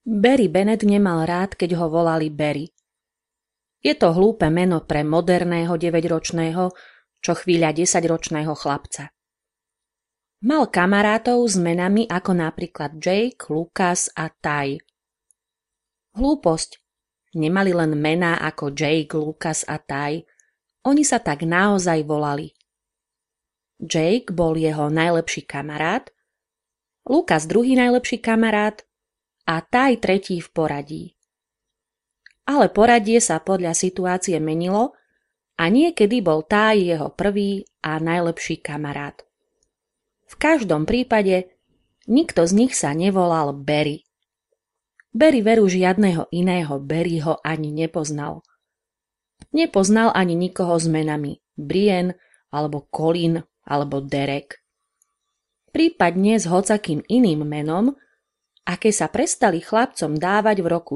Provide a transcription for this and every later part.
Barry Bennett nemal rád, keď ho volali Barry. Je to hlúpe meno pre moderného 9-ročného, čo chvíľa 10-ročného chlapca. Mal kamarátov s menami ako napríklad Jake, Lucas a Ty. Hlúposť. Nemali len mená ako Jake, Lucas a Ty. Oni sa tak naozaj volali. Jake bol jeho najlepší kamarát, Lucas druhý najlepší kamarát a Ty tretí v poradí. Ale poradie sa podľa situácie menilo a niekedy bol Ty jeho prvý a najlepší kamarát. V každom prípade nikto z nich sa nevolal Barry. Barry veru žiadneho iného Barryho ani nepoznal. Nepoznal ani nikoho s menami Brian alebo Colin alebo Derek. Prípadne s hocakým iným menom, aké sa prestali chlapcom dávať v roku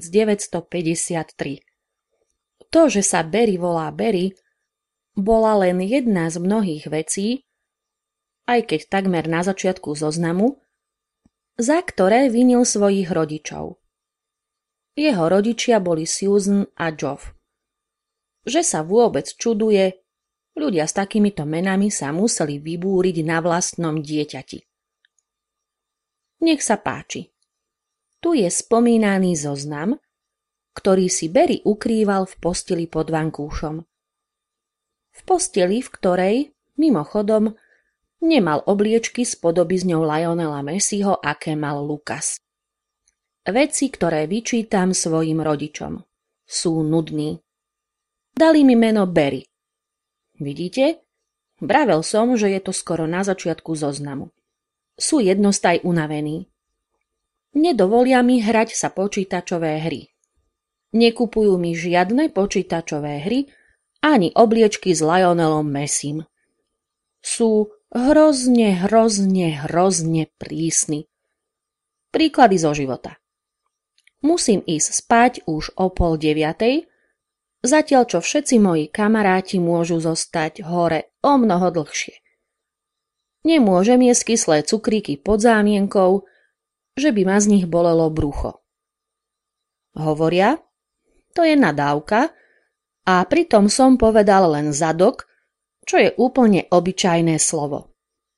1953. To, že sa Barry volá Barry, bola len jedna z mnohých vecí, aj keď takmer na začiatku zoznamu, za ktoré vinil svojich rodičov. Jeho rodičia boli Susan a Geoff. Že sa vôbec čuduje, ľudia s takýmito menami sa museli vybúriť na vlastnom dieťati. Nech sa páči. Tu je spomínaný zoznam, ktorý si Barry ukrýval v posteli pod vankúšom. V posteli, v ktorej, mimochodom, nemal obliečky s podobizňou Lionela Messiho, aké mal Lucas. Veci, ktoré vyčítam svojim rodičom, sú nudní. Dali mi meno Barry. Vidíte? Vravel som, že je to skoro na začiatku zoznamu. Sú jednostaj unavení. Nedovolia mi hrať sa počítačové hry. Nekupujú mi žiadne počítačové hry ani obliečky s Lionelom Messim. Sú hrozne prísni. Príklady zo života. Musím ísť spať už o 8:30, zatiaľ čo všetci moji kamaráti môžu zostať hore o mnoho dlhšie. Nemôžem jesť kyslé cukríky pod zámienkou, že by ma z nich bolelo brucho. Hovoria, to je nadávka, a pritom som povedal len zadok, čo je úplne obyčajné slovo.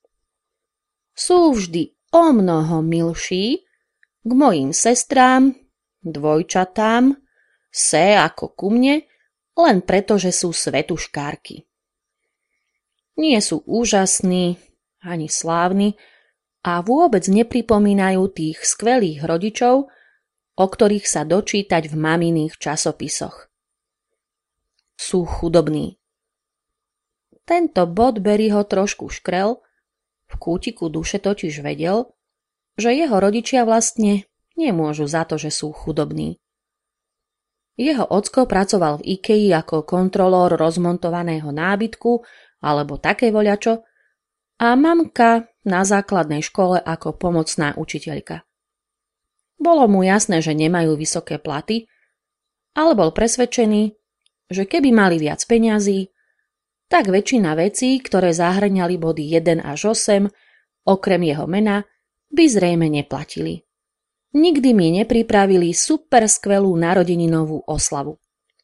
Sú vždy o mnoho milší k mojim sestrám, dvojčatám, ako ku mne, len preto, že sú svetuškárky. Nie sú úžasní, ani slávni a vôbec nepripomínajú tých skvelých rodičov, o ktorých sa dočítať v maminých časopisoch. Sú chudobní. Tento bod Barry ho trošku škrel, v kútiku duše totiž vedel, že jeho rodičia vlastne nemôžu za to, že sú chudobní. Jeho ocko pracoval v IKEA ako kontrolór rozmontovaného nábytku alebo také voľačo a mamka na základnej škole ako pomocná učiteľka. Bolo mu jasné, že nemajú vysoké platy, ale bol presvedčený, že keby mali viac peňazí, tak väčšina vecí, ktoré zahŕňali body 1 až 8, okrem jeho mena, by zrejme neplatili. Nikdy mi nepripravili super skvelú narodeninovú oslavu.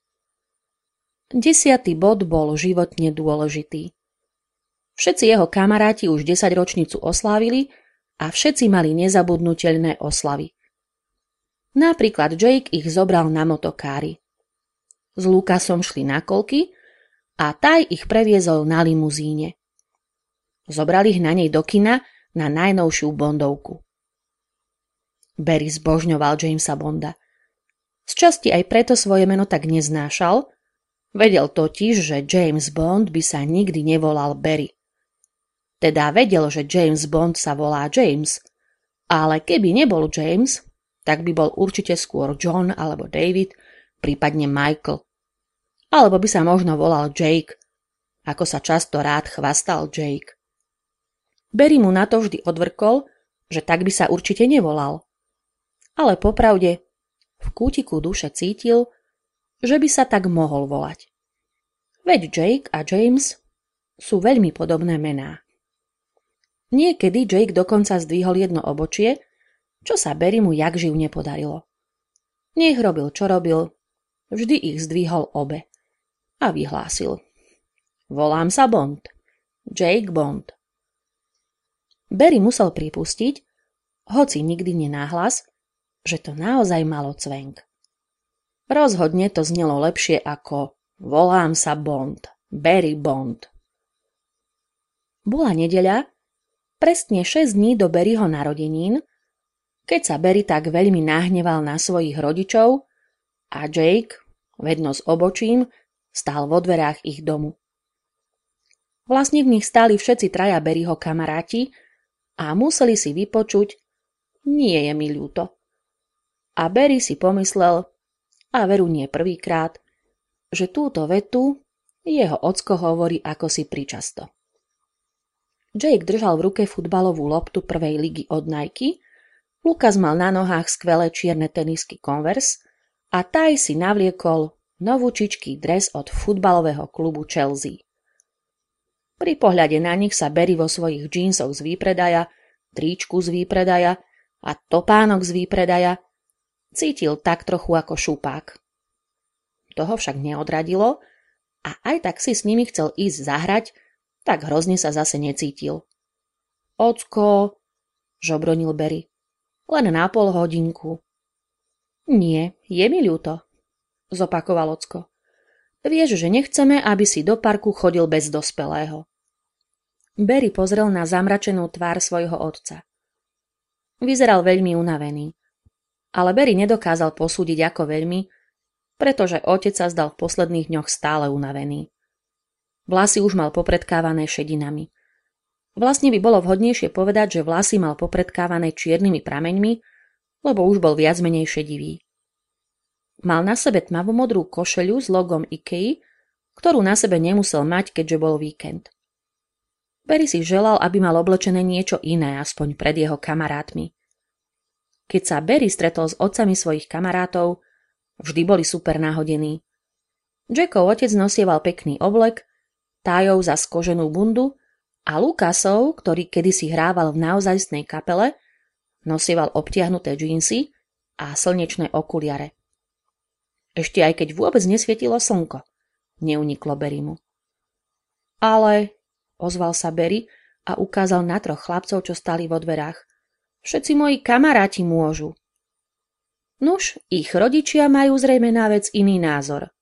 10. bod bol životne dôležitý. Všetci jeho kamaráti už 10-ročnicu oslávili a všetci mali nezabudnuteľné oslavy. Napríklad Jake ich zobral na motokári. S Lucasom šli na kolky a Ty ich previezol na limuzíne. Zobrali ich na nej do kina na najnovšiu Bondovku. Barry zbožňoval Jamesa Bonda. Sčasti aj preto svoje meno tak neznášal, vedel totiž, že James Bond by sa nikdy nevolal Barry. Teda vedel, že James Bond sa volá James, ale keby nebol James, tak by bol určite skôr John alebo David, prípadne Michael. Alebo by sa možno volal Jake, ako sa často rád chvastal Jake. Barry mu na to vždy odvrkol, že tak by sa určite nevolal. Ale popravde, v kútiku duše cítil, že by sa tak mohol volať. Veď Jake a James sú veľmi podobné mená. Niekedy Jake dokonca zdvihol jedno obočie, čo sa Barrymu jakživ nepodarilo. Nech robil, čo robil, vždy ich zdvihol obe a vyhlásil. Volám sa Bond. Jake Bond. Barry musel pripustiť, hoci nikdy nenáhlas, že to naozaj malo cvenk. Rozhodne to znelo lepšie ako volám sa Bond, Barry Bond. Bola nedeľa, presne 6 dní do Barryho narodenín, keď sa Barry tak veľmi nahneval na svojich rodičov a Jake, vedno s obočím, stál vo dverách ich domu. Vlastne v nich stáli všetci traja Barryho kamaráti a museli si vypočuť nie je mi ľúto. A Barry si pomyslel, a veru nie prvýkrát, že túto vetu jeho ocko hovorí ako si pričasto. Jake držal v ruke futbalovú loptu prvej ligy od Nike, Lukas mal na nohách skvelé čierne tenisky Converse a Ty si navliekol novúčičký dres od futbalového klubu Chelsea. Pri pohľade na nich sa Barry vo svojich džínsoch z výpredaja, tričku z výpredaja a topánok z výpredaja cítil tak trochu ako šupák. Toho však neodradilo a aj tak si s nimi chcel ísť zahrať, tak hrozne sa zase necítil. Ocko, žobronil Barry, len na pol hodinku. Nie, je mi ľúto, zopakoval ocko. Vieš, že nechceme, aby si do parku chodil bez dospelého. Barry pozrel na zamračenú tvár svojho otca. Vyzeral veľmi unavený, ale Barry nedokázal posúdiť ako veľmi, pretože otec sa zdal v posledných dňoch stále unavený. Vlasy už mal popredkávané šedinami. Vlastne by bolo vhodnejšie povedať, že vlasy mal popredkávané čiernymi prameňmi, lebo už bol viac menej šedivý. Mal na sebe tmavomodrú košeľu s logom IKEA, ktorú na sebe nemusel mať, keďže bol víkend. Barry si želal, aby mal oblečené niečo iné, aspoň pred jeho kamarátmi. Keď sa Barry stretol s otcami svojich kamarátov, vždy boli super nahodení. Jackov otec nosieval pekný oblek, Tyov zas koženú bundu a Lukasov, ktorý kedysi hrával v naozajstnej kapele, nosieval obtiahnuté džínsy a slnečné okuliare. Ešte aj keď vôbec nesvietilo slnko, neuniklo Barrymu. Ale, ozval sa Barry a ukázal na 3 chlapcov, čo stáli vo dverách. Všetci moji kamaráti môžu. Nuž, ich rodičia majú zrejme na vec iný názor.